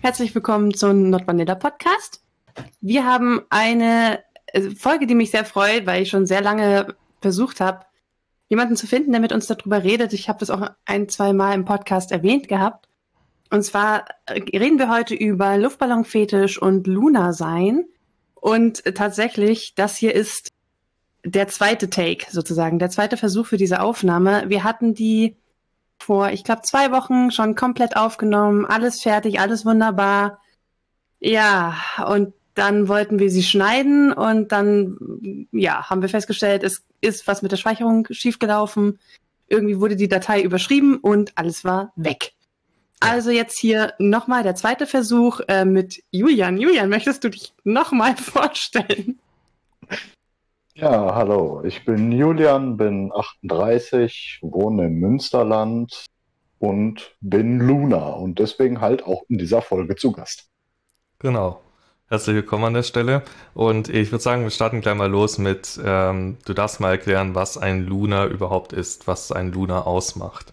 Herzlich willkommen zum Not Vanilla Podcast. Wir haben eine Folge, die mich sehr freut, weil ich schon sehr lange versucht habe, jemanden zu finden, der mit uns darüber redet. Ich habe das auch 1-2 Mal im Podcast erwähnt gehabt. Und zwar reden wir heute über Luftballonfetisch und Luna-Sein. Und tatsächlich, das hier ist der zweite Take sozusagen, der zweite Versuch für diese Aufnahme. Wir hatten die vor, ich glaube, 2 Wochen schon komplett aufgenommen, alles fertig, alles wunderbar. Ja, und dann wollten wir sie schneiden und dann, ja, haben wir festgestellt, es ist was mit der Speicherung schiefgelaufen. Irgendwie wurde die Datei überschrieben und alles war weg. Also jetzt hier nochmal der zweite Versuch mit Julian. Julian, möchtest du dich nochmal vorstellen? Ja, hallo, ich bin Julian, bin 38, wohne im Münsterland und bin Luna und deswegen halt auch in dieser Folge zu Gast. Genau. Herzlich willkommen an der Stelle. Und ich würde sagen, wir starten gleich mal los mit, du darfst mal erklären, was ein Luna überhaupt ist, was ein Luna ausmacht.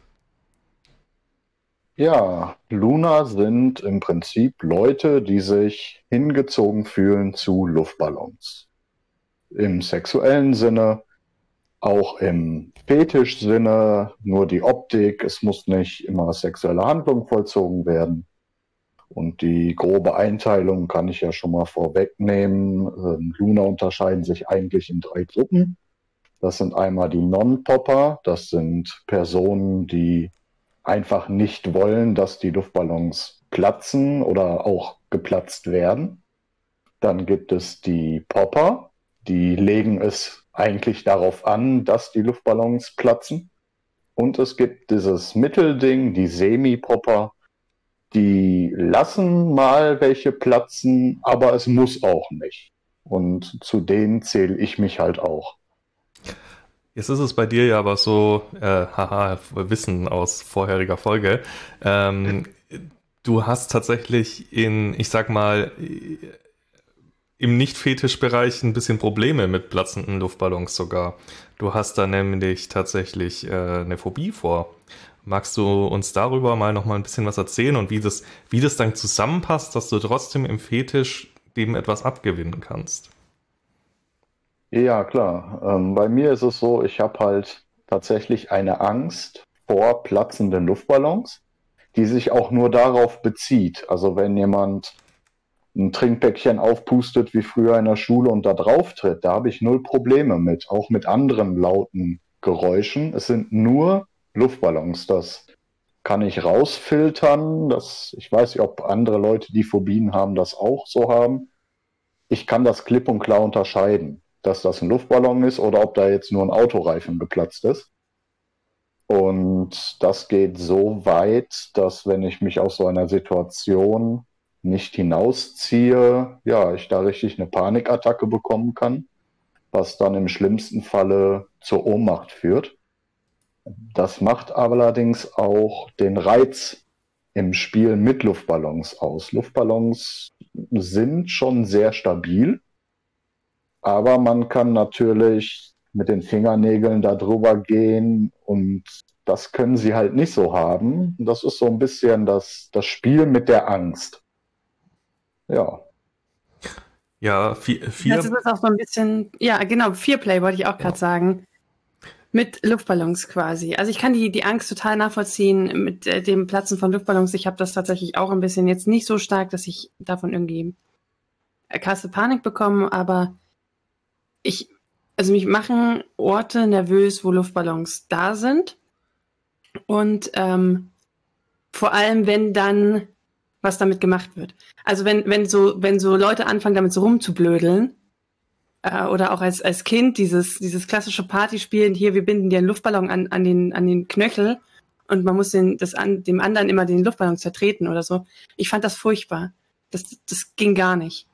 Ja, Luna sind im Prinzip Leute, die sich hingezogen fühlen zu Luftballons. Im sexuellen Sinne, auch im Fetischsinne, nur die Optik, es muss nicht immer sexuelle Handlung vollzogen werden. Und die grobe Einteilung kann ich ja schon mal vorwegnehmen. Luna unterscheiden sich eigentlich in 3 Gruppen. Das sind einmal die Non-Popper, das sind Personen, die einfach nicht wollen, dass die Luftballons platzen oder auch geplatzt werden. Dann gibt es die Popper, die legen es eigentlich darauf an, dass die Luftballons platzen. Und es gibt dieses Mittelding, die Semi-Popper, die lassen mal welche platzen, aber es muss auch nicht. Und zu denen zähle ich mich halt auch. Jetzt ist es bei dir ja aber so, Wissen aus vorheriger Folge, du hast tatsächlich ich sag mal, im Nicht-Fetisch-Bereich ein bisschen Probleme mit platzenden Luftballons sogar. Du hast da nämlich tatsächlich eine Phobie vor. Magst du uns darüber mal noch mal ein bisschen was erzählen und wie das dann zusammenpasst, dass du trotzdem im Fetisch dem etwas abgewinnen kannst? Ja, klar. Bei mir ist es so, ich habe halt tatsächlich eine Angst vor platzenden Luftballons, die sich auch nur darauf bezieht. Also wenn jemand ein Trinkpäckchen aufpustet wie früher in der Schule und da drauf tritt, da habe ich 0 Probleme mit, auch mit anderen lauten Geräuschen. Es sind nur Luftballons, das kann ich rausfiltern. Ich weiß nicht, ob andere Leute, die Phobien haben, das auch so haben. Ich kann das klipp und klar unterscheiden, dass das ein Luftballon ist oder ob da jetzt nur ein Autoreifen geplatzt ist. Und das geht so weit, dass wenn ich mich aus so einer Situation nicht hinausziehe, ja, ich da richtig eine Panikattacke bekommen kann, was dann im schlimmsten Falle zur Ohnmacht führt. Das macht allerdings auch den Reiz im Spiel mit Luftballons aus. Luftballons sind schon sehr stabil, aber man kann natürlich mit den Fingernägeln da drüber gehen und das können sie halt nicht so haben. Das ist so ein bisschen das Spiel mit der Angst. Ja. Ja, Das ist auch so ein bisschen, ja genau, Fearplay wollte ich auch gerade sagen. Mit Luftballons quasi. Also ich kann die Angst total nachvollziehen mit dem Platzen von Luftballons. Ich habe das tatsächlich auch ein bisschen jetzt nicht so stark, dass ich davon irgendwie krasse Panik bekomme, aber mich machen Orte nervös, wo Luftballons da sind. Und vor allem, wenn dann was damit gemacht wird. Also wenn so Leute anfangen, damit so rumzublödeln, oder auch als Kind dieses klassische Partyspielen, hier, wir binden dir einen Luftballon an den Knöchel und man muss dem anderen immer den Luftballon zertreten oder so. Ich fand das furchtbar. Das ging gar nicht.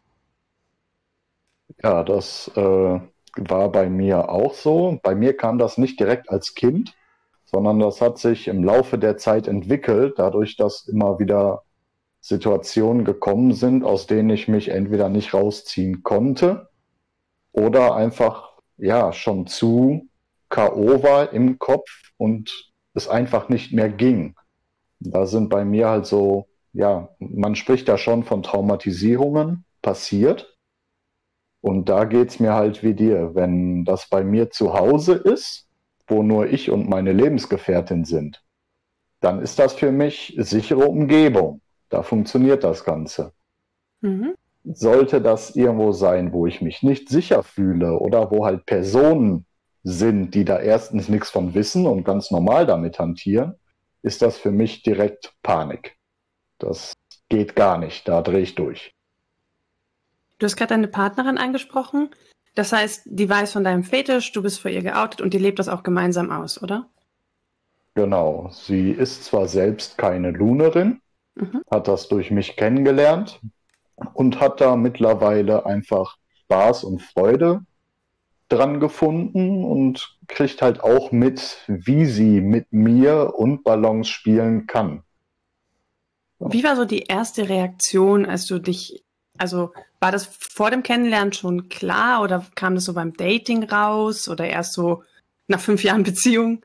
Ja, das war bei mir auch so. Bei mir kam das nicht direkt als Kind, sondern das hat sich im Laufe der Zeit entwickelt, dadurch, dass immer wieder Situationen gekommen sind, aus denen ich mich entweder nicht rausziehen konnte oder einfach ja schon zu K.O. war im Kopf und es einfach nicht mehr ging. Da sind bei mir halt so ja, man spricht da schon von Traumatisierungen passiert. Und da geht's mir halt wie dir. Wenn das bei mir zu Hause ist, wo nur ich und meine Lebensgefährtin sind, dann ist das für mich sichere Umgebung. Da funktioniert das Ganze. Mhm. Sollte das irgendwo sein, wo ich mich nicht sicher fühle oder wo halt Personen sind, die da erstens nichts von wissen und ganz normal damit hantieren, ist das für mich direkt Panik. Das geht gar nicht, da drehe ich durch. Du hast gerade deine Partnerin angesprochen. Das heißt, die weiß von deinem Fetisch, du bist vor ihr geoutet und ihr lebt das auch gemeinsam aus, oder? Genau, sie ist zwar selbst keine Lunerin, Mhm. hat das durch mich kennengelernt und hat da mittlerweile einfach Spaß und Freude dran gefunden und kriegt halt auch mit, wie sie mit mir und Ballons spielen kann. Wie war so die erste Reaktion, als du dich, also war das vor dem Kennenlernen schon klar oder kam das so beim Dating raus oder erst so nach 5 Jahren Beziehung?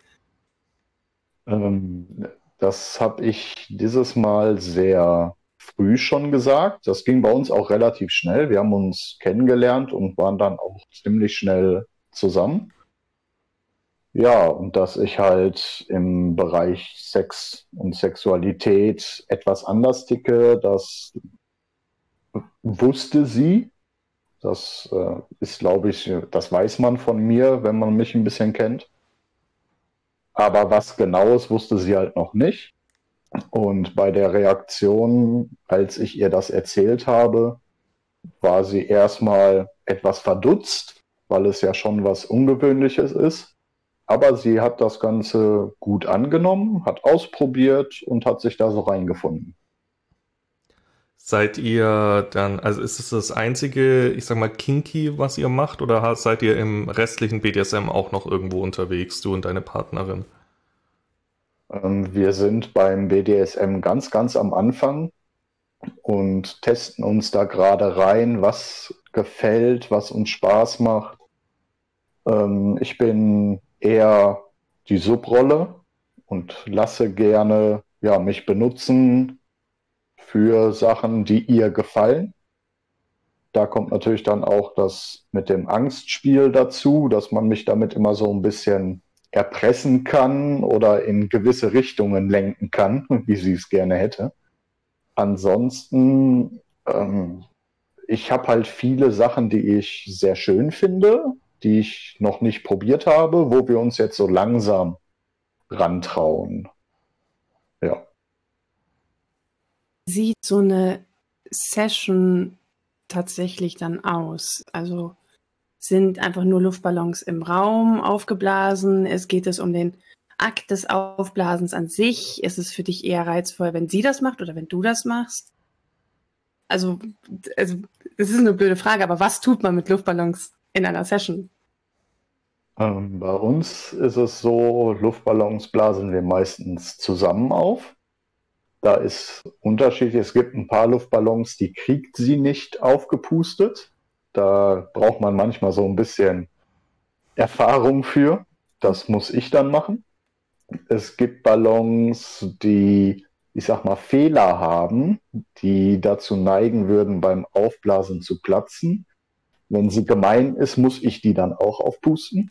Das habe ich dieses Mal sehr früh schon gesagt. Das ging bei uns auch relativ schnell. Wir haben uns kennengelernt und waren dann auch ziemlich schnell zusammen. Ja, und dass ich halt im Bereich Sex und Sexualität etwas anders ticke, das wusste sie. Das ist, glaube ich, das weiß man von mir, wenn man mich ein bisschen kennt. Aber was Genaues wusste sie halt noch nicht. Und bei der Reaktion, als ich ihr das erzählt habe, war sie erstmal etwas verdutzt, weil es ja schon was Ungewöhnliches ist. Aber sie hat das Ganze gut angenommen, hat ausprobiert und hat sich da so reingefunden. Seid ihr dann, also ist es das einzige, ich sag mal, Kinky, was ihr macht, oder seid ihr im restlichen BDSM auch noch irgendwo unterwegs, du und deine Partnerin? Wir sind beim BDSM ganz, ganz am Anfang und testen uns da gerade rein, was gefällt, was uns Spaß macht. Ich bin eher die Subrolle und lasse gerne ja, mich benutzen für Sachen, die ihr gefallen. Da kommt natürlich dann auch das mit dem Angstspiel dazu, dass man mich damit immer so ein bisschen erpressen kann oder in gewisse Richtungen lenken kann, wie sie es gerne hätte. Ansonsten, ich habe halt viele Sachen, die ich sehr schön finde, die ich noch nicht probiert habe, wo wir uns jetzt so langsam rantrauen. Ja. Sieht so eine Session tatsächlich dann aus? Also sind einfach nur Luftballons im Raum aufgeblasen? Geht es um den Akt des Aufblasens an sich? Ist es für dich eher reizvoll, wenn sie das macht oder wenn du das machst? Also es ist eine blöde Frage, aber was tut man mit Luftballons in einer Session? Bei uns ist es so, Luftballons blasen wir meistens zusammen auf. Da ist unterschiedlich. Es gibt ein paar Luftballons, die kriegt sie nicht aufgepustet. Da braucht man manchmal so ein bisschen Erfahrung für. Das muss ich dann machen. Es gibt Ballons, die, ich sag mal, Fehler haben, die dazu neigen würden, beim Aufblasen zu platzen. Wenn sie gemein ist, muss ich die dann auch aufpusten.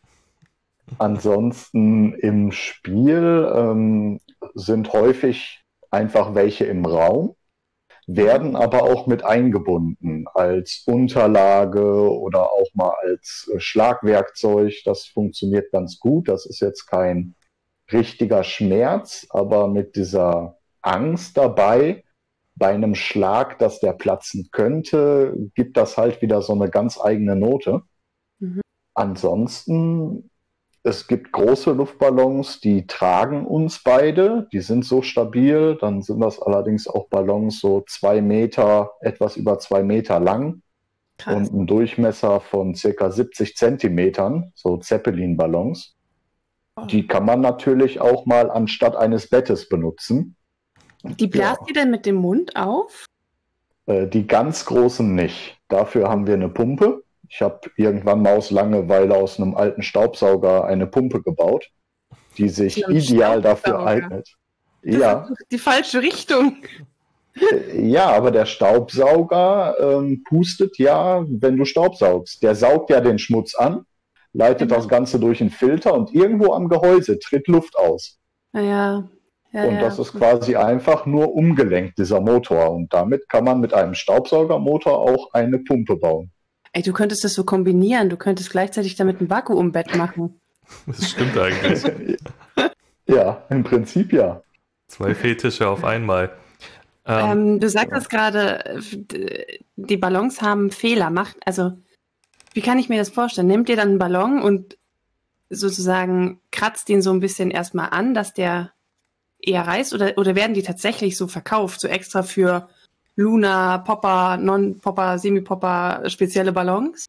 Ansonsten im Spiel sind häufig einfach welche im Raum, werden aber auch mit eingebunden als Unterlage oder auch mal als Schlagwerkzeug. Das funktioniert ganz gut. Das ist jetzt kein richtiger Schmerz, aber mit dieser Angst dabei, bei einem Schlag, dass der platzen könnte, gibt das halt wieder so eine ganz eigene Note. Mhm. Ansonsten, es gibt große Luftballons, die tragen uns beide, die sind so stabil, dann sind das allerdings auch Ballons so 2 Meter, etwas über 2 Meter lang Krass. und einen Durchmesser von circa 70 Zentimetern, so Zeppelin-Ballons. Oh. Die kann man natürlich auch mal anstatt eines Bettes benutzen. Die blast ihr denn mit dem Mund auf? Die ganz großen nicht. Dafür haben wir eine Pumpe. Ich habe irgendwann mal aus Langeweile aus einem alten Staubsauger eine Pumpe gebaut, die sich ideal dafür eignet. Das Ja, ist die falsche Richtung. Ja, aber der Staubsauger pustet ja, wenn du staubsaugst. Der saugt ja den Schmutz an, leitet Genau. das Ganze durch einen Filter und irgendwo am Gehäuse tritt Luft aus. Ja, ja, Und das ja. ist quasi einfach nur umgelenkt, dieser Motor. Und damit kann man mit einem Staubsaugermotor auch eine Pumpe bauen. Ey, du könntest das so kombinieren. Du könntest gleichzeitig damit ein Vakuumbett machen. Das stimmt eigentlich. Ja, im Prinzip ja. 2 Fetische auf einmal. Du sagst ja. es gerade, die Ballons haben Fehler. Also, wie kann ich mir das vorstellen? Nehmt ihr dann einen Ballon und sozusagen kratzt ihn so ein bisschen erstmal an, dass der eher reißt? Oder werden die tatsächlich so verkauft, so extra für Luna, Popper, Non-Popper, Semi-Popper, spezielle Ballons?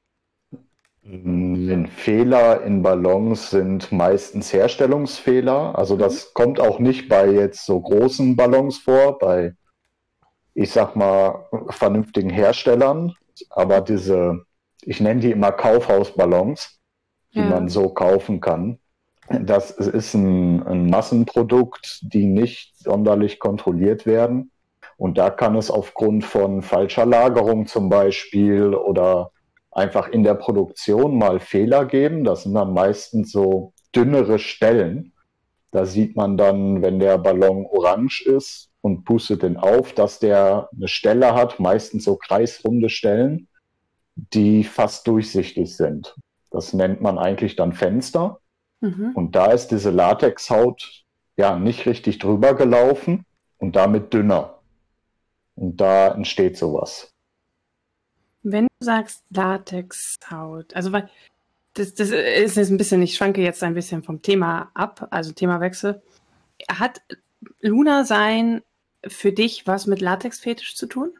Den Fehler in Ballons sind meistens Herstellungsfehler. Also das kommt auch nicht bei jetzt so großen Ballons vor, bei, ich sag mal, vernünftigen Herstellern. Aber ich nenne die immer Kaufhausballons, die Ja. man so kaufen kann. Das ist ein Massenprodukt, die nicht sonderlich kontrolliert werden. Und da kann es aufgrund von falscher Lagerung zum Beispiel oder einfach in der Produktion mal Fehler geben. Das sind dann meistens so dünnere Stellen. Da sieht man dann, wenn der Ballon orange ist und pustet den auf, dass der eine Stelle hat, meistens so kreisrunde Stellen, die fast durchsichtig sind. Das nennt man eigentlich dann Fenster. Mhm. Und da ist diese Latexhaut ja nicht richtig drüber gelaufen und damit dünner. Und da entsteht sowas. Wenn du sagst Latexhaut, also weil das ist jetzt ein bisschen, ich schwanke jetzt ein bisschen vom Thema ab, also Themawechsel. Hat Luna sein für dich was mit Latexfetisch zu tun?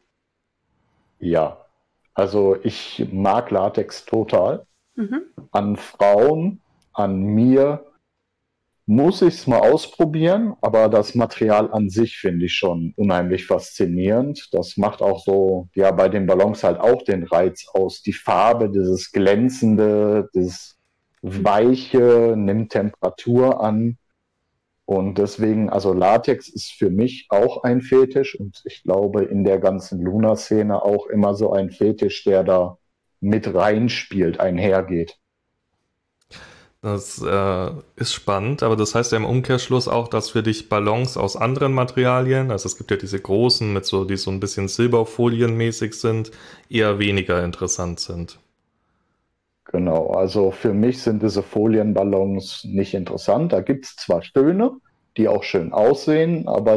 Ja, also ich mag Latex total. Mhm. An Frauen, an mir muss ich es mal ausprobieren, aber das Material an sich finde ich schon unheimlich faszinierend. Das macht auch so, ja, bei den Ballons halt auch den Reiz aus. Die Farbe, dieses Glänzende, dieses Weiche, nimmt Temperatur an. Und deswegen, also Latex ist für mich auch ein Fetisch und ich glaube in der ganzen Luna-Szene auch immer so ein Fetisch, der da mit reinspielt, einhergeht. Das ist spannend, aber das heißt ja im Umkehrschluss auch, dass für dich Ballons aus anderen Materialien, also es gibt ja diese großen mit so, die so ein bisschen silberfolienmäßig sind, eher weniger interessant sind. Genau, also für mich sind diese Folienballons nicht interessant. Da gibt es zwar schöne, die auch schön aussehen, aber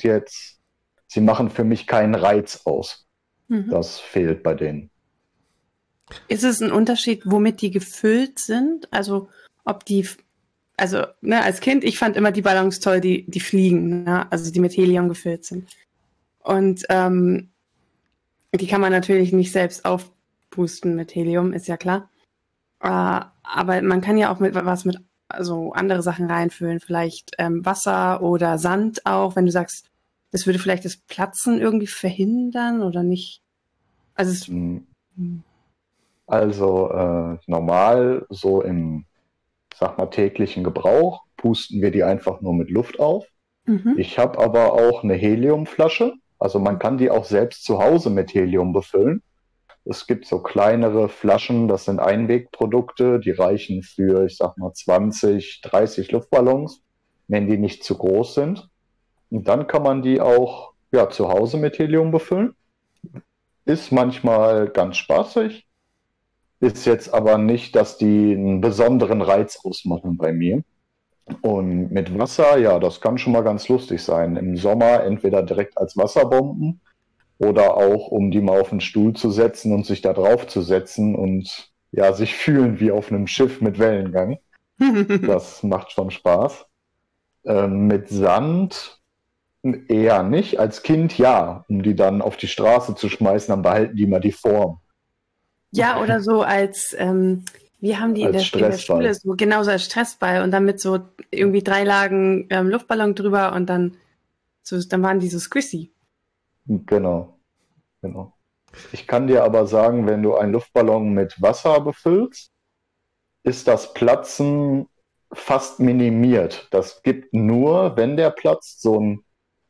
sie machen für mich keinen Reiz aus. Mhm. Das fehlt bei denen. Ist es ein Unterschied, womit die gefüllt sind? Also ob die, also ne, als Kind, ich fand immer die Ballons toll, die fliegen, ne? Also die mit Helium gefüllt sind. Und die kann man natürlich nicht selbst aufpusten mit Helium, ist ja klar. Aber man kann ja auch mit also andere Sachen reinfüllen, vielleicht Wasser oder Sand auch, wenn du sagst, das würde vielleicht das Platzen irgendwie verhindern oder nicht. Also es, Also normal so im, sag mal, täglichen Gebrauch pusten wir die einfach nur mit Luft auf. mhm. Ich habe aber auch eine Heliumflasche. Also man kann die auch selbst zu Hause mit Helium befüllen. Es gibt so kleinere Flaschen, das sind Einwegprodukte, die reichen für, ich sag mal, 20, 30 Luftballons, wenn die nicht zu groß sind. Und dann kann man die auch ja, zu Hause mit Helium befüllen. Ist manchmal ganz spaßig, ist jetzt aber nicht, dass die einen besonderen Reiz ausmachen bei mir. Und mit Wasser, ja, das kann schon mal ganz lustig sein. Im Sommer entweder direkt als Wasserbomben oder auch, um die mal auf den Stuhl zu setzen und sich da drauf zu setzen und ja, sich fühlen wie auf einem Schiff mit Wellengang. Das macht schon Spaß. Mit Sand eher nicht. Als Kind ja, um die dann auf die Straße zu schmeißen, dann behalten die mal die Form. Ja, oder so als, wie haben die in Als der Stressball. Schule so, genauso als Stressball und dann mit so irgendwie 3 Lagen Luftballon drüber und dann waren die so squishy. Genau, genau. Ich kann dir aber sagen, wenn du einen Luftballon mit Wasser befüllst, ist das Platzen fast minimiert. Das gibt nur, wenn der platzt, so ein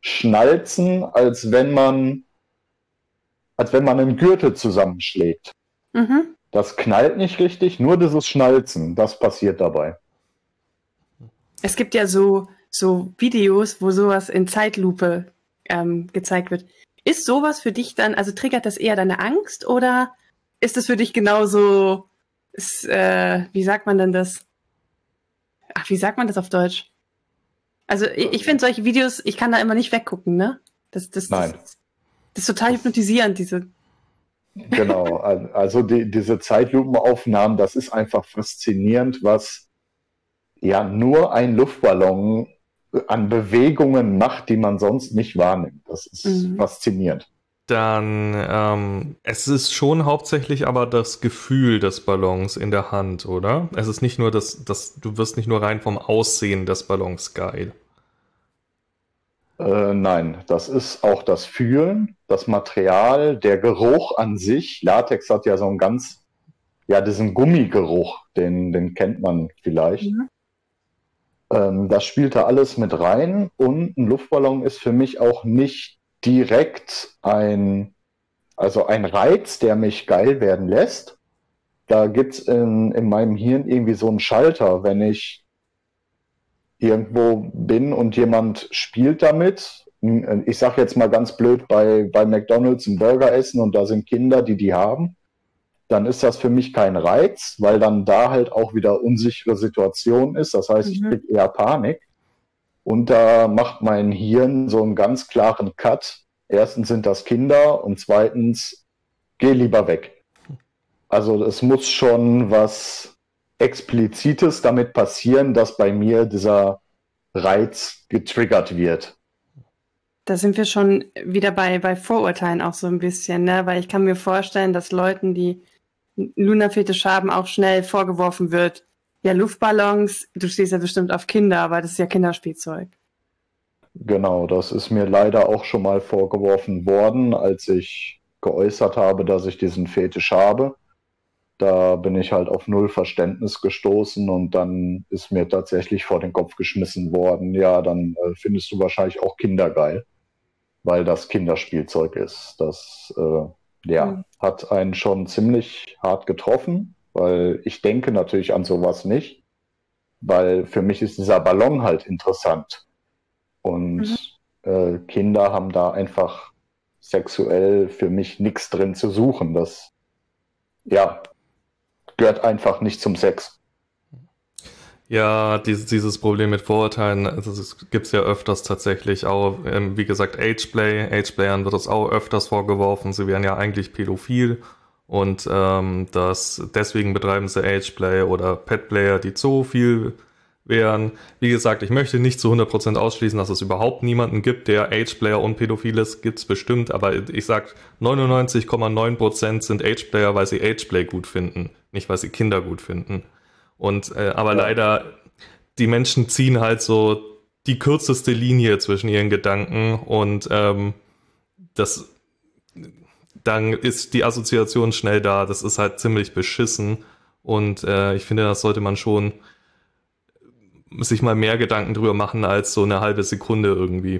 Schnalzen, als wenn man einen Gürtel zusammenschlägt. Mhm. Das knallt nicht richtig, nur dieses Schnalzen, das passiert dabei. Es gibt ja so Videos, wo sowas in Zeitlupe gezeigt wird. Ist sowas für dich dann, also triggert das eher deine Angst oder ist es für dich genauso, wie sagt man denn das? Ach, wie sagt man das auf Deutsch? Also ich finde solche Videos, ich kann da immer nicht weggucken, ne? Nein. Das ist total hypnotisierend, diese. Genau, also diese Zeitlupenaufnahmen, das ist einfach faszinierend, was ja nur ein Luftballon an Bewegungen macht, die man sonst nicht wahrnimmt. Das ist faszinierend. Dann, es ist schon hauptsächlich aber das Gefühl des Ballons in der Hand, oder? Es ist nicht nur du wirst nicht nur rein vom Aussehen des Ballons geil. Nein, das ist auch das Fühlen, das Material, der Geruch an sich. Latex hat ja so einen diesen Gummigeruch, den kennt man vielleicht. Das spielt da alles mit rein und ein Luftballon ist für mich auch nicht direkt ein Reiz, der mich geil werden lässt. Da gibt's in meinem Hirn irgendwie so einen Schalter, wenn ich irgendwo bin und jemand spielt damit. Ich sage jetzt mal ganz blöd, bei McDonald's einen Burger essen und da sind Kinder, die haben, dann ist das für mich kein Reiz, weil dann da halt auch wieder unsichere Situation ist. Das heißt, ich kriege eher Panik. Und da macht mein Hirn so einen ganz klaren Cut. Erstens sind das Kinder und zweitens, geh lieber weg. Also es muss schon was Explizites damit passieren, dass bei mir dieser Reiz getriggert wird. Da sind wir schon wieder bei Vorurteilen auch so ein bisschen, ne? Weil ich kann mir vorstellen, dass Leuten, die Luna-Fetisch haben, auch schnell vorgeworfen wird, ja, Luftballons, du stehst ja bestimmt auf Kinder, aber das ist ja Kinderspielzeug. Genau, das ist mir leider auch schon mal vorgeworfen worden, als ich geäußert habe, dass ich diesen Fetisch habe. Da bin ich halt auf null Verständnis gestoßen und dann ist mir tatsächlich vor den Kopf geschmissen worden, ja, dann findest du wahrscheinlich auch Kinder geil, weil das Kinderspielzeug ist. Das hat einen schon ziemlich hart getroffen, weil ich denke natürlich an sowas nicht, weil für mich ist dieser Ballon halt interessant. Und Kinder haben da einfach sexuell für mich nichts drin zu suchen. Das, gehört einfach nicht zum Sex. Ja, dieses Problem mit Vorurteilen, also das gibt es ja öfters tatsächlich auch. Wie gesagt, Ageplayern wird das auch öfters vorgeworfen. Sie wären ja eigentlich pädophil und deswegen betreiben sie Ageplay oder Petplayer, die zoophil wären. Wie gesagt, ich möchte nicht zu 100% ausschließen, dass es überhaupt niemanden gibt, der Ageplayer und pädophil ist. Gibt's bestimmt, aber ich sag 99,9% sind Ageplayer, weil sie Ageplay gut finden, nicht weil sie Kinder gut finden. Und aber leider, die Menschen ziehen halt so die kürzeste Linie zwischen ihren Gedanken und dann ist die Assoziation schnell da. Das ist halt ziemlich beschissen und ich finde, das sollte man schon sich mal mehr Gedanken drüber machen als so eine halbe Sekunde irgendwie.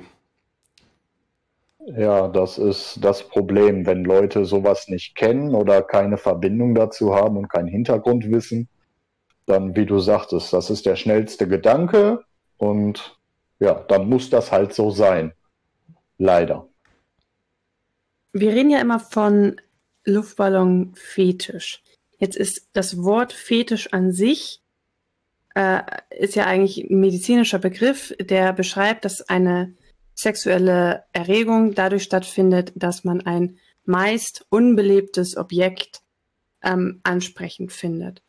Ja, das ist das Problem, wenn Leute sowas nicht kennen oder keine Verbindung dazu haben und kein Hintergrundwissen, dann, wie du sagtest, das ist der schnellste Gedanke und ja, dann muss das halt so sein. Leider. Wir reden ja immer von Luftballon-Fetisch. Jetzt ist das Wort Fetisch an sich ist ja eigentlich ein medizinischer Begriff, der beschreibt, dass eine sexuelle Erregung dadurch stattfindet, dass man ein meist unbelebtes Objekt ansprechend findet.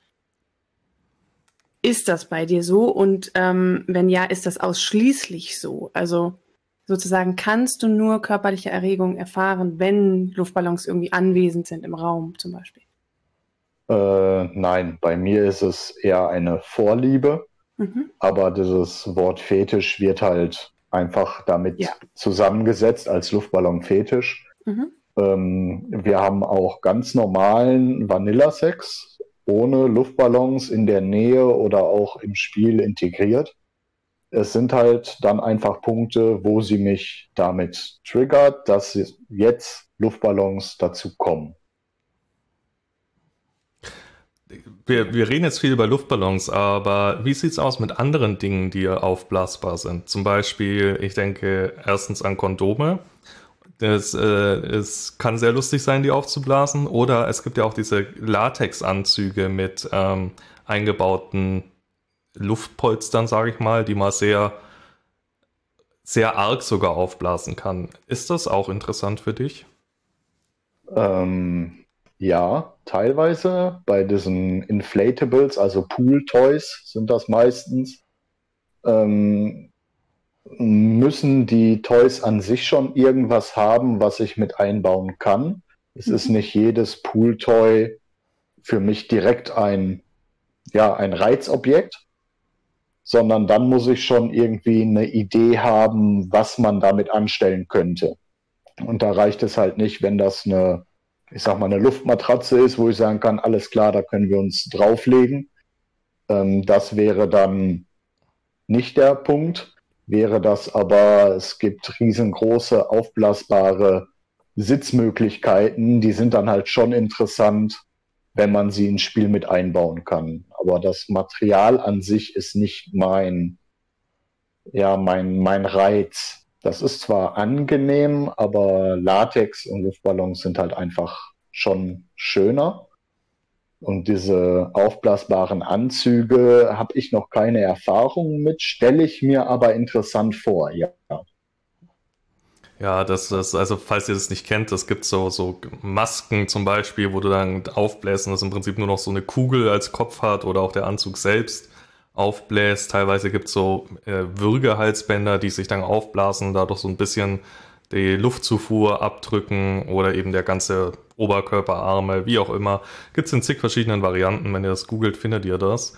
Ist das bei dir so? Und wenn ja, ist das ausschließlich so? Also sozusagen kannst du nur körperliche Erregung erfahren, wenn Luftballons irgendwie anwesend sind im Raum zum Beispiel? Nein, bei mir ist es eher eine Vorliebe, aber dieses Wort Fetisch wird halt einfach damit zusammengesetzt als Luftballon-Fetisch. Wir haben auch ganz normalen Vanilla-Sex ohne Luftballons in der Nähe oder auch im Spiel integriert. es sind halt dann einfach Punkte, wo sie mich damit triggert, dass jetzt Luftballons dazu kommen. Wir reden jetzt viel über Luftballons, aber wie sieht's aus mit anderen Dingen, die aufblasbar sind? Zum Beispiel, ich denke erstens an Kondome. Es kann sehr lustig sein, die aufzublasen. Oder es gibt ja auch diese Latexanzüge mit eingebauten Luftpolstern, sage ich mal, die man sehr, sehr arg sogar aufblasen kann. Ist das auch interessant für dich? Ja, teilweise bei diesen Inflatables, also Pool-Toys sind das meistens, ähm, müssen die Toys an sich schon irgendwas haben, was ich mit einbauen kann. Es ist nicht jedes Pool-Toy für mich direkt ein Reizobjekt, sondern dann muss ich schon irgendwie eine Idee haben, was man damit anstellen könnte. Und da reicht es halt nicht, wenn das eine Luftmatratze ist, wo ich sagen kann, alles klar, da können wir uns drauflegen. Das wäre dann nicht der Punkt. Wäre das aber, es gibt riesengroße aufblasbare Sitzmöglichkeiten, die sind dann halt schon interessant, wenn man sie ins Spiel mit einbauen kann. Aber das Material an sich ist nicht mein Reiz. Das ist zwar angenehm, aber Latex und Luftballons sind halt einfach schon schöner. Und diese aufblasbaren Anzüge habe ich noch keine Erfahrungen mit, stelle ich mir aber interessant vor, ja. Ja, also falls ihr das nicht kennt, es gibt so Masken zum Beispiel, wo du dann aufbläst und das im Prinzip nur noch so eine Kugel als Kopf hat oder auch der Anzug selbst aufbläst. Teilweise gibt es so Würgehalsbänder, die sich dann aufblasen, dadurch so ein bisschen die Luftzufuhr abdrücken oder eben der ganze Oberkörper, Arme, wie auch immer. Gibt es in zig verschiedenen Varianten. Wenn ihr das googelt, findet ihr das.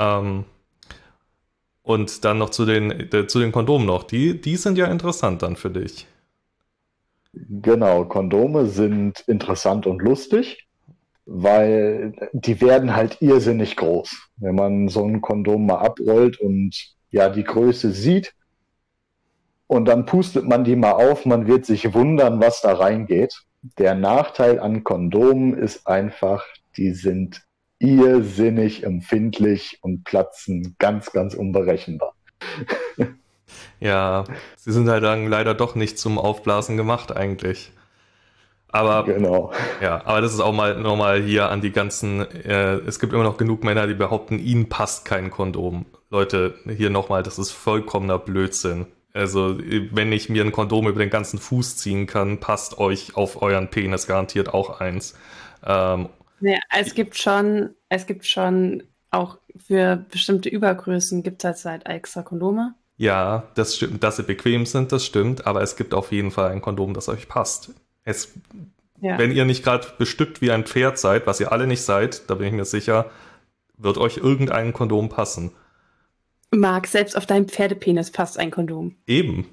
Und dann noch zu den Kondomen noch. Die sind ja interessant dann für dich. Genau, Kondome sind interessant und lustig, weil die werden halt irrsinnig groß. Wenn man so ein Kondom mal abrollt und ja die Größe sieht und dann pustet man die mal auf, man wird sich wundern, was da reingeht. Der Nachteil an Kondomen ist einfach, die sind irrsinnig empfindlich und platzen ganz, ganz unberechenbar. Ja, sie sind halt dann leider doch nicht zum Aufblasen gemacht eigentlich. Aber Genau. ja, aber das ist auch mal nochmal hier an die ganzen, es gibt immer noch genug Männer, die behaupten, ihnen passt kein Kondom. Leute, hier nochmal, das ist vollkommener Blödsinn. Also, wenn ich mir ein Kondom über den ganzen Fuß ziehen kann, passt euch auf euren Penis garantiert auch eins. Ja, es gibt schon auch für bestimmte Übergrößen gibt es halt extra Kondome. Ja, das stimmt, dass sie bequem sind, das stimmt, aber es gibt auf jeden Fall ein Kondom, das euch passt. Ja. Wenn ihr nicht gerade bestückt wie ein Pferd seid, was ihr alle nicht seid, da bin ich mir sicher, wird euch irgendein Kondom passen. Marc, selbst auf deinen Pferdepenis passt ein Kondom. Eben.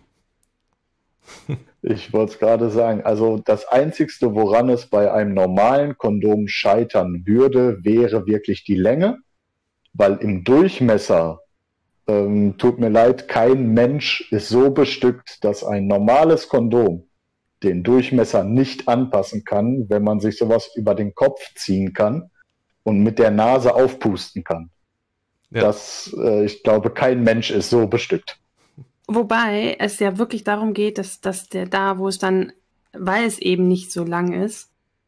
Ich wollte es gerade sagen, also das Einzigste, woran es bei einem normalen Kondom scheitern würde, wäre wirklich die Länge, weil im Durchmesser, tut mir leid, kein Mensch ist so bestückt, dass ein normales Kondom den Durchmesser nicht anpassen kann, wenn man sich sowas über den Kopf ziehen kann und mit der Nase aufpusten kann. Ja. Ich glaube, kein Mensch ist so bestückt. Wobei es ja wirklich darum geht, dass der da, wo es dann, weil es eben nicht so lang ist,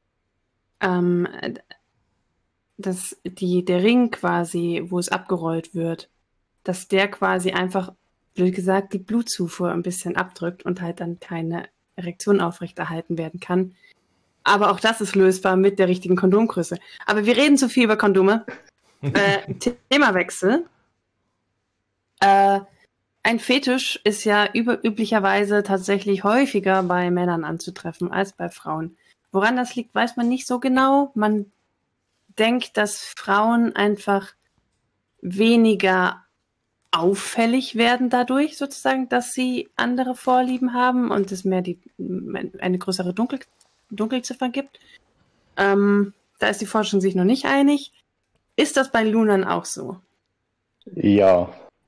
dass der Ring quasi, wo es abgerollt wird, dass der quasi einfach, blöd gesagt, die Blutzufuhr ein bisschen abdrückt und halt dann keine Erektion aufrechterhalten werden kann. Aber auch das ist lösbar mit der richtigen Kondomgröße. Aber wir reden zu viel über Kondome. Themawechsel. Ein Fetisch ist ja üblicherweise tatsächlich häufiger bei Männern anzutreffen als bei Frauen. Woran das liegt, weiß man nicht so genau. Man denkt, dass Frauen einfach weniger auffällig werden dadurch, sozusagen, dass sie andere Vorlieben haben und es mehr eine größere Dunkelziffer gibt. Da ist die Forschung sich noch nicht einig. Ist das bei Lunern auch so? Ja,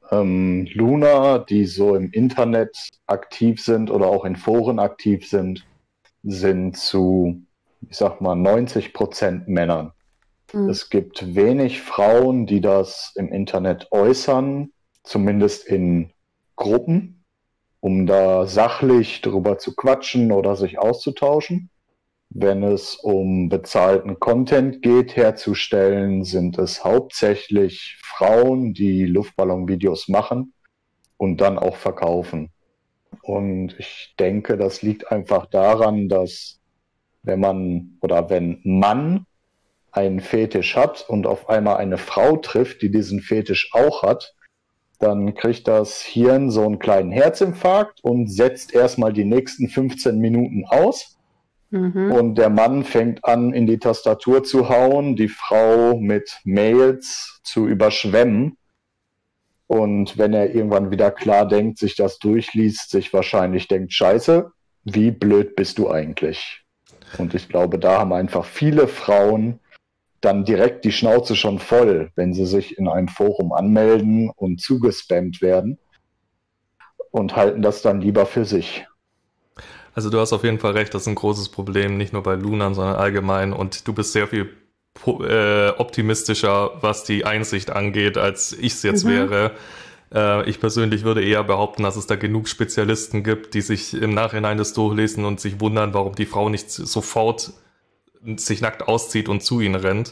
Luna, die so im Internet aktiv sind oder auch in Foren aktiv sind, sind zu, ich sag mal, 90% Männern. Es gibt wenig Frauen, die das im Internet äußern, zumindest in Gruppen, um da sachlich drüber zu quatschen oder sich auszutauschen. Wenn es um bezahlten Content geht, herzustellen, sind es hauptsächlich Frauen, die Luftballonvideos machen und dann auch verkaufen. Und ich denke, das liegt einfach daran, dass wenn man einen Fetisch hat und auf einmal eine Frau trifft, die diesen Fetisch auch hat, dann kriegt das Hirn so einen kleinen Herzinfarkt und setzt erstmal die nächsten 15 Minuten aus. Und der Mann fängt an, in die Tastatur zu hauen, die Frau mit Mails zu überschwemmen. Und wenn er irgendwann wieder klar denkt, sich das durchliest, sich wahrscheinlich denkt, Scheiße, wie blöd bist du eigentlich? Und ich glaube, da haben einfach viele Frauen dann direkt die Schnauze schon voll, wenn sie sich in einem Forum anmelden und zugespammt werden und halten das dann lieber für sich. Also du hast auf jeden Fall recht, das ist ein großes Problem, nicht nur bei Lunern, sondern allgemein. Und du bist sehr viel optimistischer, was die Einsicht angeht, als ich es jetzt wäre. Ich persönlich würde eher behaupten, dass es da genug Spezialisten gibt, die sich im Nachhinein das durchlesen und sich wundern, warum die Frau nicht sofort sich nackt auszieht und zu ihnen rennt.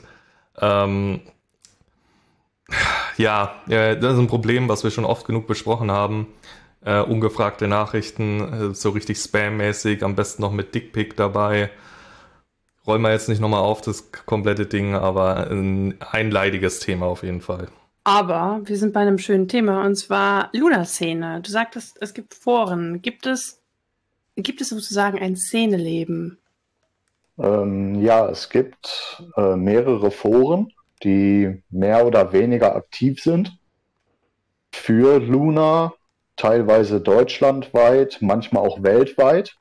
Ja, das ist ein Problem, was wir schon oft genug besprochen haben. Ungefragte Nachrichten, so richtig spammäßig, am besten noch mit Dickpic dabei. Rollen wir jetzt nicht nochmal auf das komplette Ding, aber ein leidiges Thema auf jeden Fall. Aber wir sind bei einem schönen Thema, und zwar Luna-Szene. Du sagtest, es gibt Foren. Gibt es sozusagen ein Szeneleben? Ja, es gibt mehrere Foren, die mehr oder weniger aktiv sind für Luna, teilweise deutschlandweit, manchmal auch weltweit.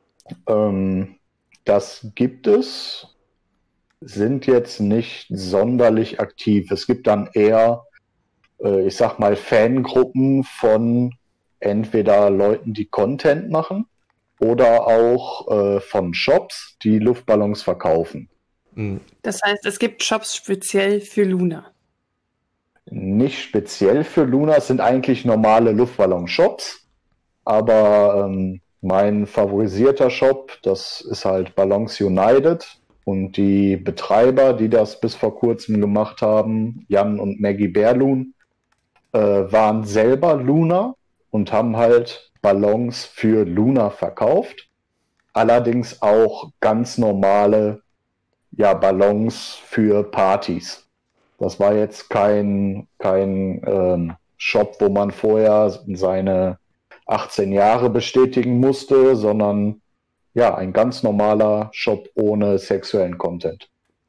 Das gibt es, sind jetzt nicht sonderlich aktiv. Es gibt dann eher, ich sag mal, Fangruppen von entweder Leuten, die Content machen oder auch von Shops, die Luftballons verkaufen. Das heißt, es gibt Shops speziell für Luna. Nicht speziell für Luna, es sind eigentlich normale Luftballon-Shops, aber mein favorisierter Shop, das ist halt Ballons United, und die Betreiber, die das bis vor kurzem gemacht haben, Jan und Maggie Berlun, waren selber Luna und haben halt Ballons für Luna verkauft, allerdings auch ganz normale Ballons für Partys. Das war jetzt kein Shop, wo man vorher seine 18 Jahre bestätigen musste, sondern ja, ein ganz normaler Shop ohne sexuellen Content.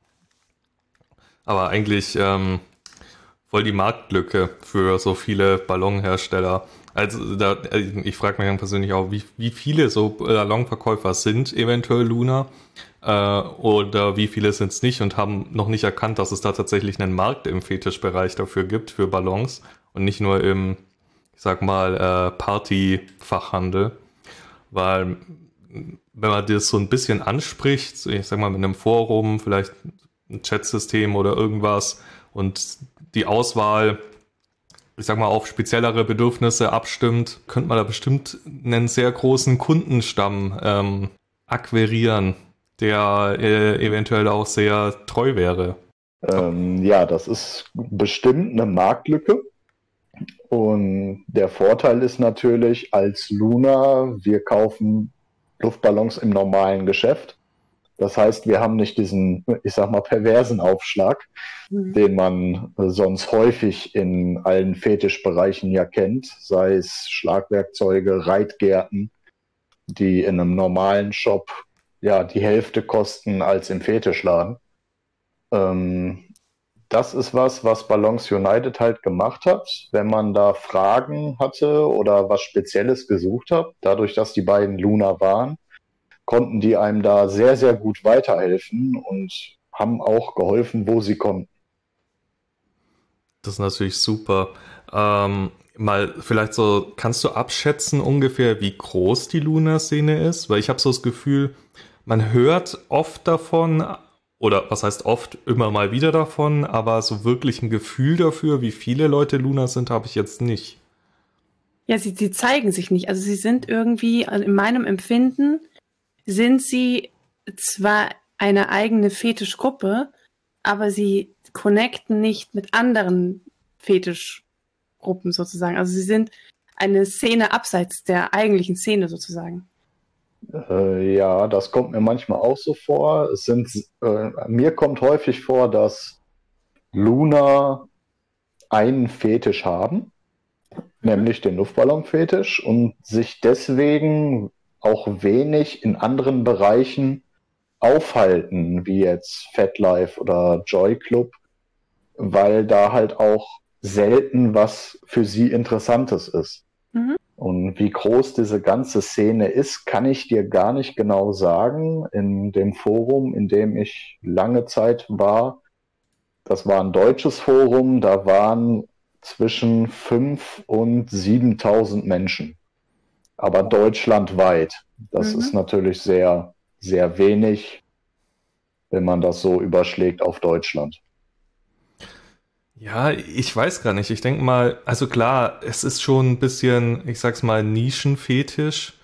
Aber eigentlich voll die Marktlücke für so viele Ballonhersteller. Also ich frage mich dann persönlich auch, wie viele so Ballonverkäufer sind eventuell Luna oder wie viele sind es nicht und haben noch nicht erkannt, dass es da tatsächlich einen Markt im Fetischbereich dafür gibt, für Ballons und nicht nur im, ich sag mal, Partyfachhandel. Weil wenn man das so ein bisschen anspricht, ich sag mal mit einem Forum, vielleicht ein Chatsystem oder irgendwas und die Auswahl, ich sag mal, auf speziellere Bedürfnisse abstimmt, könnte man da bestimmt einen sehr großen Kundenstamm akquirieren, der eventuell auch sehr treu wäre. Ja, das ist bestimmt eine Marktlücke. Und der Vorteil ist natürlich, als Luna, wir kaufen Luftballons im normalen Geschäft. Das heißt, wir haben nicht diesen, ich sag mal, perversen Aufschlag, den man sonst häufig in allen Fetischbereichen ja kennt, sei es Schlagwerkzeuge, Reitgärten, die in einem normalen Shop ja die Hälfte kosten als im Fetischladen. Das ist was Ballons United halt gemacht hat, wenn man da Fragen hatte oder was Spezielles gesucht hat. Dadurch, dass die beiden Luna waren, konnten die einem da sehr, sehr gut weiterhelfen und haben auch geholfen, wo sie konnten. Das ist natürlich super. Mal vielleicht so, kannst du abschätzen ungefähr, wie groß die Luna-Szene ist? Weil ich habe so das Gefühl, man hört oft davon, oder was heißt oft, immer mal wieder davon, aber so wirklich ein Gefühl dafür, wie viele Leute Luna sind, habe ich jetzt nicht. Ja, sie zeigen sich nicht. Also sie sind irgendwie, also in meinem Empfinden, sind sie zwar eine eigene Fetischgruppe, aber sie connecten nicht mit anderen Fetischgruppen sozusagen. Also sie sind eine Szene abseits der eigentlichen Szene sozusagen. Ja, das kommt mir manchmal auch so vor. Mir kommt häufig vor, dass Luna einen Fetisch haben, nämlich den Luftballon-Fetisch, und sich deswegen auch wenig in anderen Bereichen aufhalten, wie jetzt FetLife oder Joy Club, weil da halt auch selten was für sie Interessantes ist. Mhm. Und wie groß diese ganze Szene ist, kann ich dir gar nicht genau sagen. In dem Forum, in dem ich lange Zeit war, das war ein deutsches Forum, da waren zwischen 5.000 und 7.000 Menschen, aber deutschlandweit. Das ist natürlich sehr, sehr wenig, wenn man das so überschlägt auf Deutschland. Ja, ich weiß gar nicht. Ich denke mal, also klar, es ist schon ein bisschen, ich sag's mal, Nischenfetisch.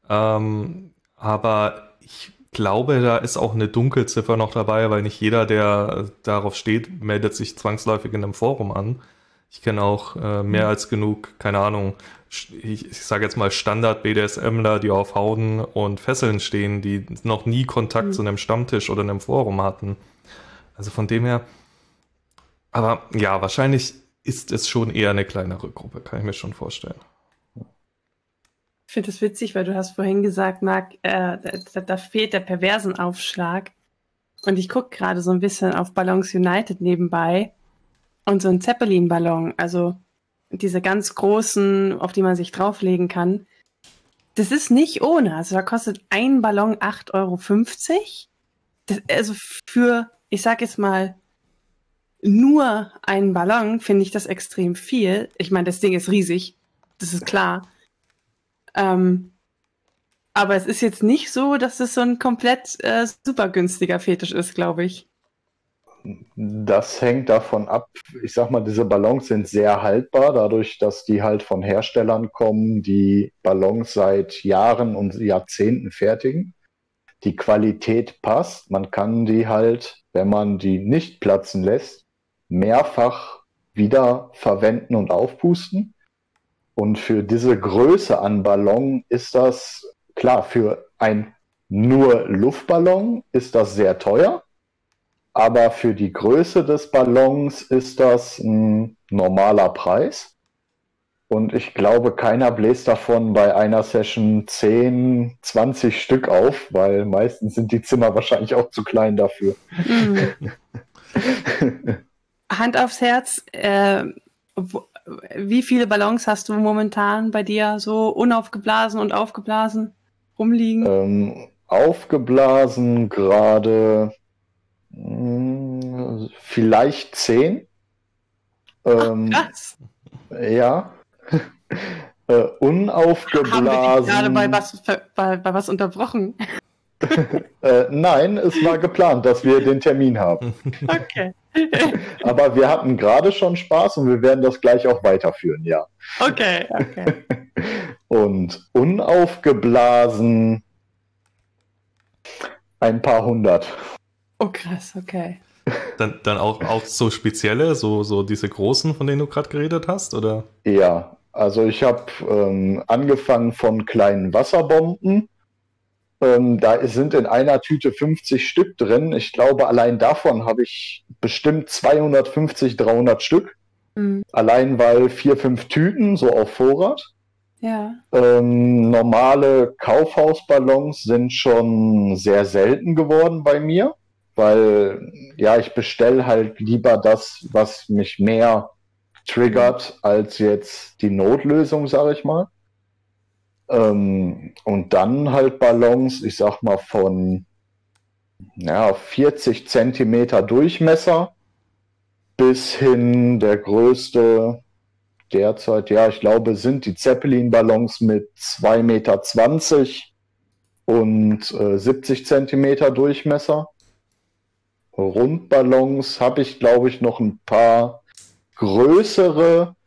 Aber ich glaube, da ist auch eine Dunkelziffer noch dabei, weil nicht jeder, der darauf steht, meldet sich zwangsläufig in einem Forum an. Ich kenne auch mehr als genug, keine Ahnung, ich sage jetzt mal Standard-BDSMler, die auf Hauden und Fesseln stehen, die noch nie Kontakt zu einem Stammtisch oder einem Forum hatten. Also von dem her. Aber ja, wahrscheinlich ist es schon eher eine kleinere Gruppe, kann ich mir schon vorstellen. Ich finde das witzig, weil du hast vorhin gesagt, Marc, da fehlt der Perversenaufschlag. Und ich gucke gerade so ein bisschen auf Ballons United nebenbei und so ein Zeppelin-Ballon, also diese ganz großen, auf die man sich drauflegen kann. Das ist nicht ohne. Also da kostet ein Ballon 8,50 €. Also für, ich sag jetzt mal, nur einen Ballon finde ich das extrem viel. Ich meine, das Ding ist riesig, das ist klar. Aber es ist jetzt nicht so, dass es so ein komplett super günstiger Fetisch ist, glaube ich. Das hängt davon ab, ich sag mal, diese Ballons sind sehr haltbar, dadurch, dass die halt von Herstellern kommen, die Ballons seit Jahren und Jahrzehnten fertigen. Die Qualität passt, man kann die halt, wenn man die nicht platzen lässt, mehrfach wieder verwenden und aufpusten. Und für diese Größe an Ballon ist das, klar, für ein nur Luftballon ist das sehr teuer. Aber für die Größe des Ballons ist das ein normaler Preis. Und ich glaube, keiner bläst davon bei einer Session 10, 20 Stück auf, weil meistens sind die Zimmer wahrscheinlich auch zu klein dafür. Hand aufs Herz, wie viele Ballons hast du momentan bei dir so unaufgeblasen und aufgeblasen rumliegen? Aufgeblasen gerade vielleicht 10. Krass. Ja. Unaufgeblasen. Haben wir dich gerade bei was unterbrochen? Nein, es war geplant, dass wir den Termin haben. Okay. Aber wir hatten gerade schon Spaß und wir werden das gleich auch weiterführen, ja. Okay. Und unaufgeblasen ein paar hundert. Oh krass, okay. Dann auch so spezielle, so diese großen, von denen du gerade geredet hast, oder? Ja, also ich habe angefangen von kleinen Wasserbomben. Da sind in einer Tüte 50 Stück drin. Ich glaube, allein davon habe ich bestimmt 250, 300 Stück. Allein weil 4, 5 Tüten so auf Vorrat. Ja. Normale Kaufhausballons sind schon sehr selten geworden bei mir, weil ja, ich bestelle halt lieber das, was mich mehr triggert, als jetzt die Notlösung, sage ich mal. Und dann halt Ballons, ich sag mal von 40 Zentimeter Durchmesser bis hin der größte derzeit, ja, ich glaube, sind die Zeppelin-Ballons mit 2,20 Meter und 70 Zentimeter Durchmesser. Rundballons habe ich, glaube ich, noch ein paar größere.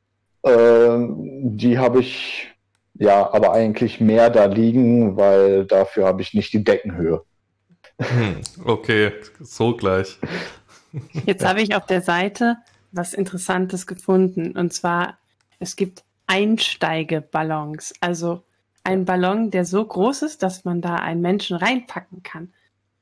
Die habe ich ja aber eigentlich mehr da liegen, weil dafür habe ich nicht die Deckenhöhe. Okay, so gleich. Jetzt habe ich auf der Seite was Interessantes gefunden. Und zwar, es gibt Einsteigeballons. Also ein Ballon, der so groß ist, dass man da einen Menschen reinpacken kann.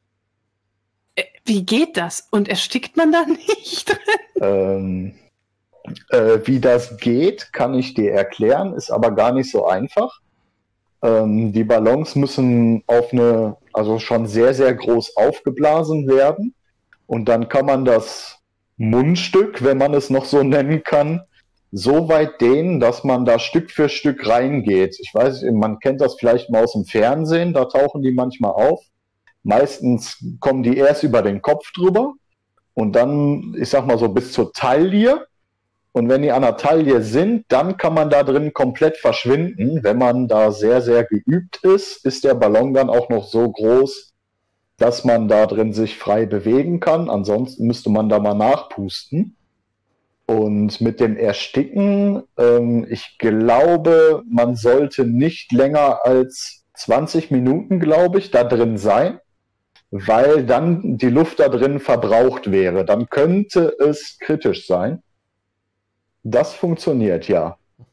Wie geht das? Und erstickt man da nicht drin? Wie das geht, kann ich dir erklären, ist aber gar nicht so einfach. Die Ballons müssen also schon sehr, sehr groß aufgeblasen werden. Und dann kann man das Mundstück, wenn man es noch so nennen kann, so weit dehnen, dass man da Stück für Stück reingeht. Ich weiß, man kennt das vielleicht mal aus dem Fernsehen, da tauchen die manchmal auf. Meistens kommen die erst über den Kopf drüber und dann, ich sag mal so, bis zur Taille. Und wenn die an der Taille sind, dann kann man da drin komplett verschwinden. Wenn man da sehr, sehr geübt ist, ist der Ballon dann auch noch so groß, dass man da drin sich frei bewegen kann. Ansonsten müsste man da mal nachpusten. Und mit dem Ersticken, ich glaube, man sollte nicht länger als 20 Minuten, glaube ich, da drin sein, weil dann die Luft da drin verbraucht wäre. Dann könnte es kritisch sein. Das funktioniert, ja.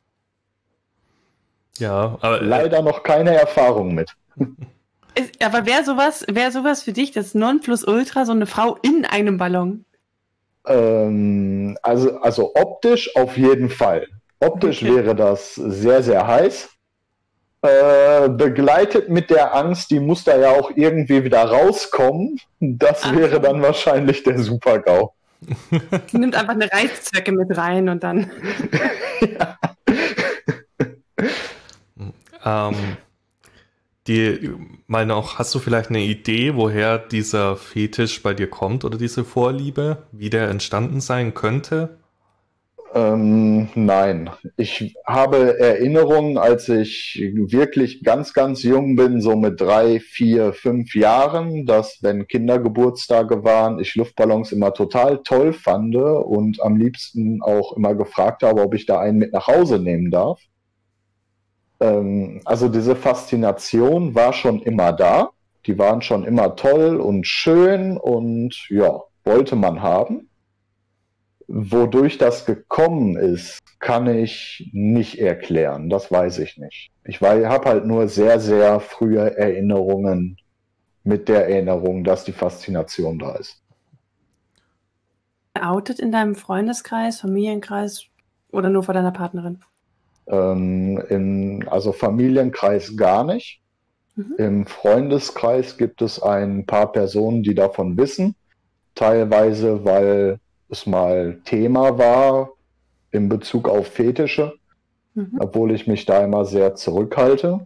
Ja, aber leider noch keine Erfahrung mit. Aber wäre sowas für dich das Nonplusultra, so eine Frau in einem Ballon? Also optisch auf jeden Fall. Optisch wäre das sehr, sehr heiß. Begleitet mit der Angst, die muss da ja auch irgendwie wieder rauskommen. Das wäre dann wahrscheinlich der Super-GAU. Sie nimmt einfach eine Reißzwecke mit rein und dann... Hast du vielleicht eine Idee, woher dieser Fetisch bei dir kommt oder diese Vorliebe, wie der entstanden sein könnte? Nein, ich habe Erinnerungen, als ich wirklich ganz, ganz jung bin, so mit 3, 4, 5 Jahren, dass wenn Kindergeburtstage waren, ich Luftballons immer total toll fand und am liebsten auch immer gefragt habe, ob ich da einen mit nach Hause nehmen darf. Also diese Faszination war schon immer da. Die waren schon immer toll und schön und ja, wollte man haben. Wodurch das gekommen ist, kann ich nicht erklären. Das weiß ich nicht. Ich habe halt nur sehr, sehr frühe Erinnerungen mit der Erinnerung, dass die Faszination da ist. Outet in deinem Freundeskreis, Familienkreis oder nur vor deiner Partnerin? Also Familienkreis gar nicht. Im Freundeskreis gibt es ein paar Personen, die davon wissen. Teilweise, weil es mal Thema war in Bezug auf Fetische, obwohl ich mich da immer sehr zurückhalte.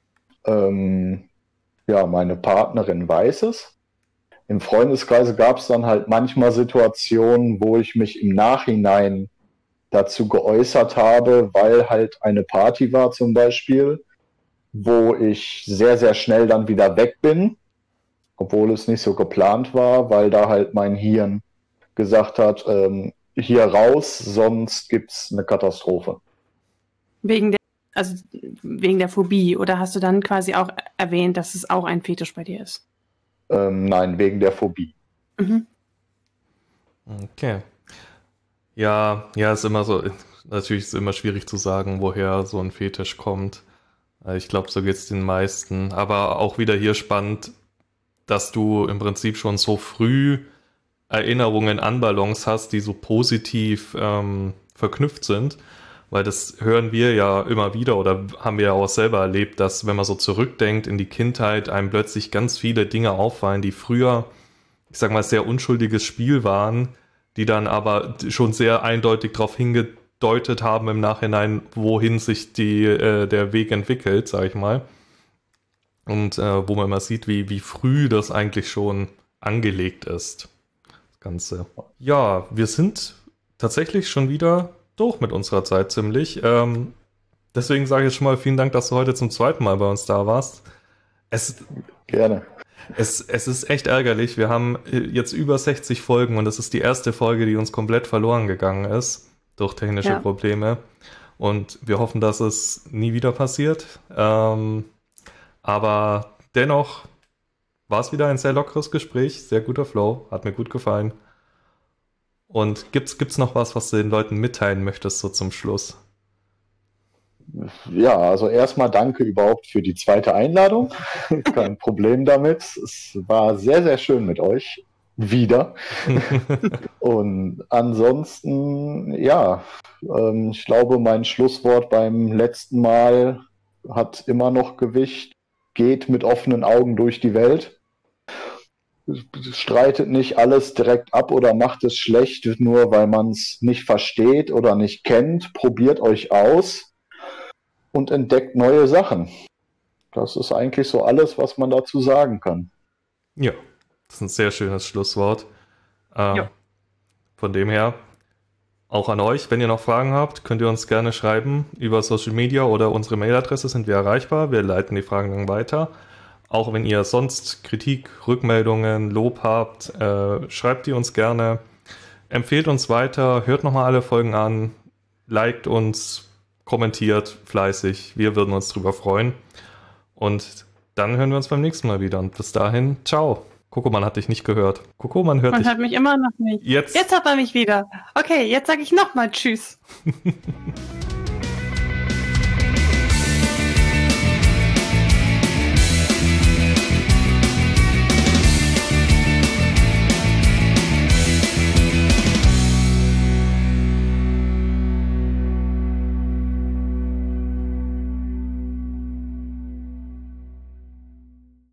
Ja, meine Partnerin weiß es. Im Freundeskreis gab es dann halt manchmal Situationen, wo ich mich im Nachhinein dazu geäußert habe, weil halt eine Party war zum Beispiel, wo ich sehr, sehr schnell dann wieder weg bin, obwohl es nicht so geplant war, weil da halt mein Hirn gesagt hat, hier raus, sonst gibt's eine Katastrophe. Wegen der Phobie, oder hast du dann quasi auch erwähnt, dass es auch ein Fetisch bei dir ist? Nein, wegen der Phobie. Okay. Ja, ist immer so, natürlich ist es immer schwierig zu sagen, woher so ein Fetisch kommt. Ich glaube, so geht es den meisten. Aber auch wieder hier spannend, dass du im Prinzip schon so früh Erinnerungen an Ballons hast, die so positiv verknüpft sind. Weil das hören wir ja immer wieder oder haben wir ja auch selber erlebt, dass wenn man so zurückdenkt in die Kindheit, einem plötzlich ganz viele Dinge auffallen, die früher, ich sag mal, sehr unschuldiges Spiel waren, die dann aber schon sehr eindeutig darauf hingedeutet haben im Nachhinein, wohin sich der Weg entwickelt, sag ich mal. Und wo man immer sieht, wie früh das eigentlich schon angelegt ist. Ganze. Ja, wir sind tatsächlich schon wieder durch mit unserer Zeit ziemlich. Deswegen sage ich jetzt schon mal vielen Dank, dass du heute zum zweiten Mal bei uns da warst. Gerne. Es ist echt ärgerlich. Wir haben jetzt über 60 Folgen und das ist die erste Folge, die uns komplett verloren gegangen ist durch technische Probleme. Und wir hoffen, dass es nie wieder passiert. Aber dennoch war es wieder ein sehr lockeres Gespräch, sehr guter Flow, hat mir gut gefallen. Und gibt's noch was du den Leuten mitteilen möchtest, so zum Schluss? Ja, also erstmal danke überhaupt für die zweite Einladung. Kein Problem damit. Es war sehr, sehr schön mit euch. Wieder. Und ansonsten, ja, ich glaube, mein Schlusswort beim letzten Mal hat immer noch Gewicht. Geht mit offenen Augen durch die Welt. Streitet nicht alles direkt ab oder macht es schlecht, nur weil man es nicht versteht oder nicht kennt. Probiert euch aus und entdeckt neue Sachen. Das ist eigentlich so alles, was man dazu sagen kann. Ja, das ist ein sehr schönes Schlusswort. Von dem her, auch an euch, wenn ihr noch Fragen habt, könnt ihr uns gerne schreiben über Social Media oder unsere Mailadresse sind wir erreichbar. Wir leiten die Fragen dann weiter. Auch wenn ihr sonst Kritik, Rückmeldungen, Lob habt, schreibt die uns gerne. Empfehlt uns weiter, hört nochmal alle Folgen an, liked uns, kommentiert fleißig. Wir würden uns drüber freuen. Und dann hören wir uns beim nächsten Mal wieder. Und bis dahin, ciao. Kokoman hat dich nicht gehört. Kokoman hört dich. Man hört mich immer noch nicht. Jetzt hat er mich wieder. Okay, jetzt sage ich nochmal Tschüss.